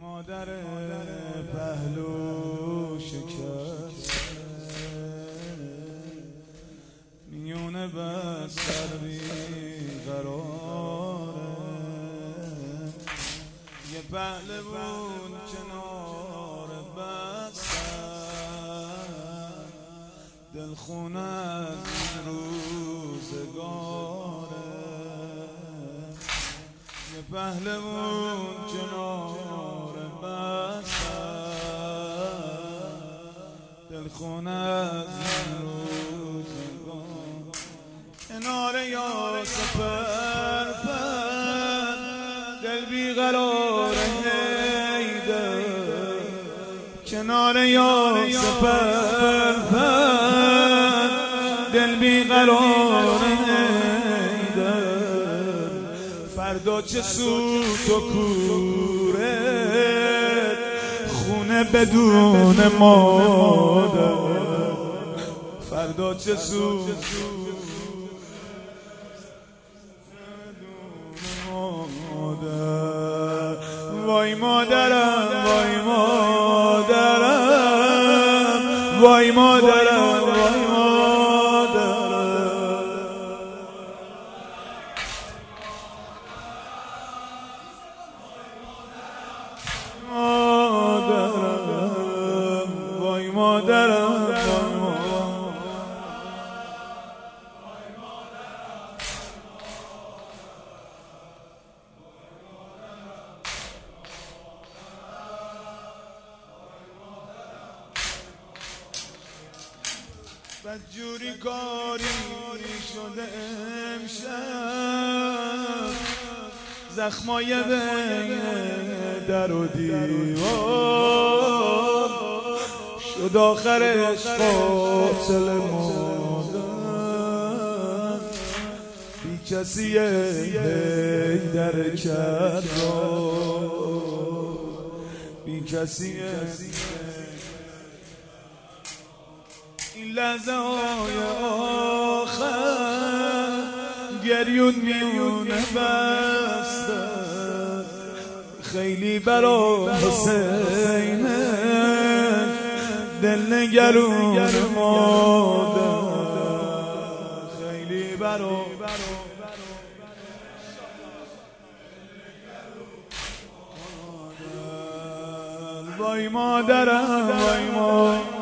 مادر پهلو شکست میونه بستر بیقراره یه پهلوون کنار بستر دلخونه از روزگاره یه پهلوون کنار بستر دلخونه از روزگار کنار یاسف پرپر دل بیقرار حیدر کنار یاسف پرپر دل بیقرار حیدر فردا چه سوت و کوره خونه بدون مادر فردا چه سوت بدون مادر وای مادرم وای مادرم وای مادرم وای مادرم بدجوری کاری شده امشب زخمای بین در و دیوار شد آخرش قاتل مادر بی کسی حیدر کرد بی کسی این لحظه های آخر گریون میونه بسته خیلی برا حسینه دل نگرون مادر خیلی برا وای مادرم وای مادرم